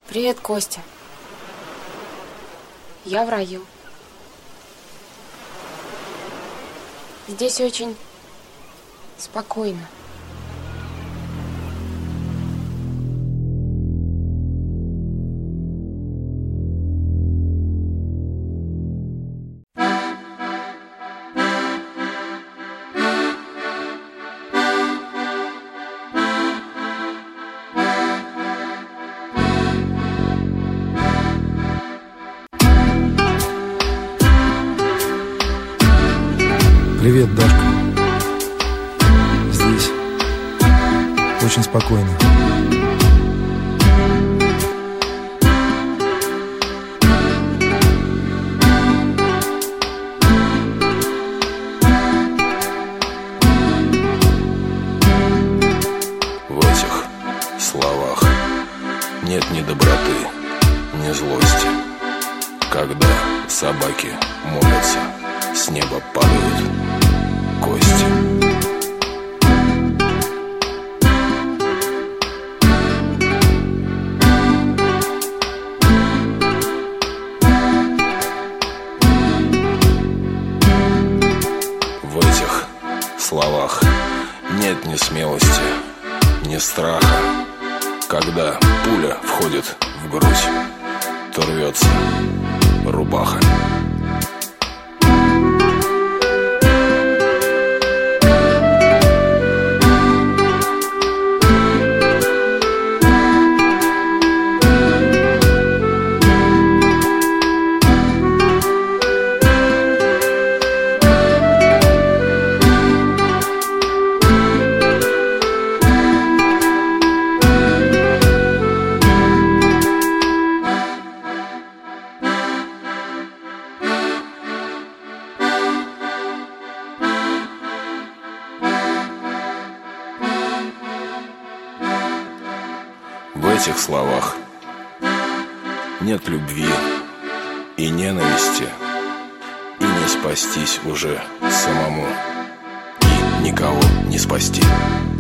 Привет, Костя. Я в раю. Здесь очень спокойно. Привет, Дашка. Здесь очень спокойно. В этих словах нет ни доброты, ни злости. Когда собаки молятся, с неба падают кости. В этих словах нет ни смелости, ни страха. Когда пуля входит в грудь, то рвется рубаха. В этих словах нет любви и ненависти, и не спастись уже самому, и никого не спасти.